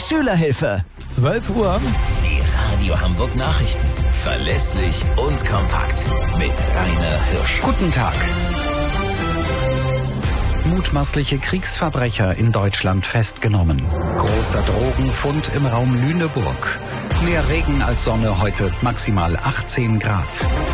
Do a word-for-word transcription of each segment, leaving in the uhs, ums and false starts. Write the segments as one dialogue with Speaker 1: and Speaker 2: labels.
Speaker 1: Schülerhilfe.
Speaker 2: zwölf Uhr.
Speaker 3: Die Radio Hamburg Nachrichten. Verlässlich und kompakt. Mit Rainer Hirsch.
Speaker 4: Guten Tag. Mutmaßliche Kriegsverbrecher in Deutschland festgenommen. Großer Drogenfund im Raum Lüneburg. Mehr Regen als Sonne heute, maximal achtzehn Grad.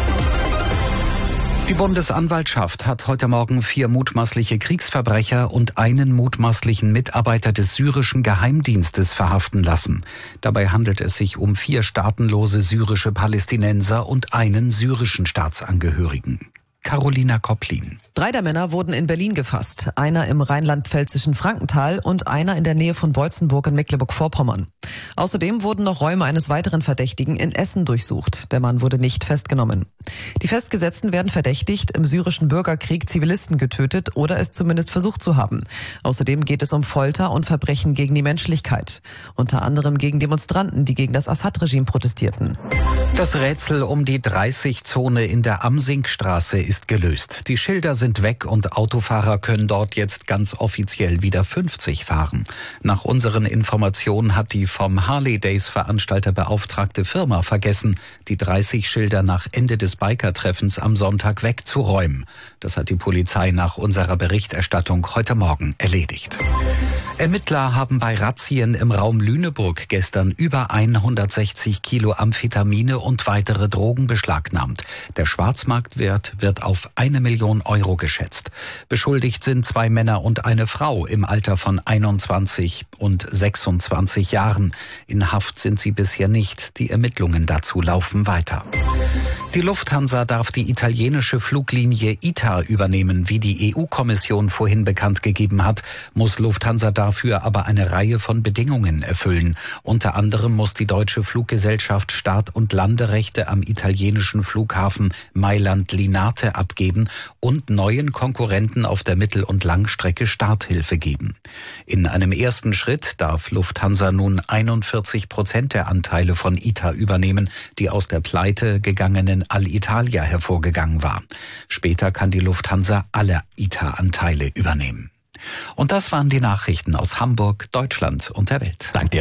Speaker 4: Die Bundesanwaltschaft hat heute Morgen vier mutmaßliche Kriegsverbrecher und einen mutmaßlichen Mitarbeiter des syrischen Geheimdienstes verhaften lassen. Dabei handelt es sich um vier staatenlose syrische Palästinenser und einen syrischen Staatsangehörigen. Carolina Kopplin.
Speaker 5: Drei der Männer wurden in Berlin gefasst. Einer im rheinland-pfälzischen Frankenthal und einer in der Nähe von Beutzenburg in Mecklenburg-Vorpommern. Außerdem wurden noch Räume eines weiteren Verdächtigen in Essen durchsucht. Der Mann wurde nicht festgenommen. Die Festgesetzten werden verdächtigt, im syrischen Bürgerkrieg Zivilisten getötet oder es zumindest versucht zu haben. Außerdem geht es um Folter und Verbrechen gegen die Menschlichkeit. Unter anderem gegen Demonstranten, die gegen das Assad-Regime protestierten.
Speaker 4: Das Rätsel um die dreißig-Zone in der Amsinkstraße ist gelöst. Die Schilder sind weg und Autofahrer können dort jetzt ganz offiziell wieder fünfzig fahren. Nach unseren Informationen hat die vom Harley Days Veranstalter beauftragte Firma vergessen, die dreißig Schilder nach Ende des Biker-Treffens am Sonntag wegzuräumen. Das hat die Polizei nach unserer Berichterstattung heute Morgen erledigt. Ermittler haben bei Razzien im Raum Lüneburg gestern über hundertsechzig Kilo Amphetamine und weitere Drogen beschlagnahmt. Der Schwarzmarktwert wird auf eine Million Euro geschätzt. Beschuldigt sind zwei Männer und eine Frau im Alter von einundzwanzig und sechsundzwanzig Jahren. In Haft sind sie bisher nicht. Die Ermittlungen dazu laufen weiter. Die Lufthansa darf die italienische Fluglinie I T A übernehmen. Wie die E U-Kommission vorhin bekannt gegeben hat, muss Lufthansa dafür aber eine Reihe von Bedingungen erfüllen. Unter anderem muss die deutsche Fluggesellschaft Start- und Landerechte am italienischen Flughafen Mailand-Linate abgeben und neuen Konkurrenten auf der Mittel- und Langstrecke Starthilfe geben. In einem ersten Schritt darf Lufthansa nun einundvierzig Prozent der Anteile von I T A übernehmen, die aus der Pleite gegangenen Alitalia hervorgegangen war. Später kann die Lufthansa alle I T A-Anteile übernehmen. Und das waren die Nachrichten aus Hamburg, Deutschland und der Welt.
Speaker 2: Dank dir.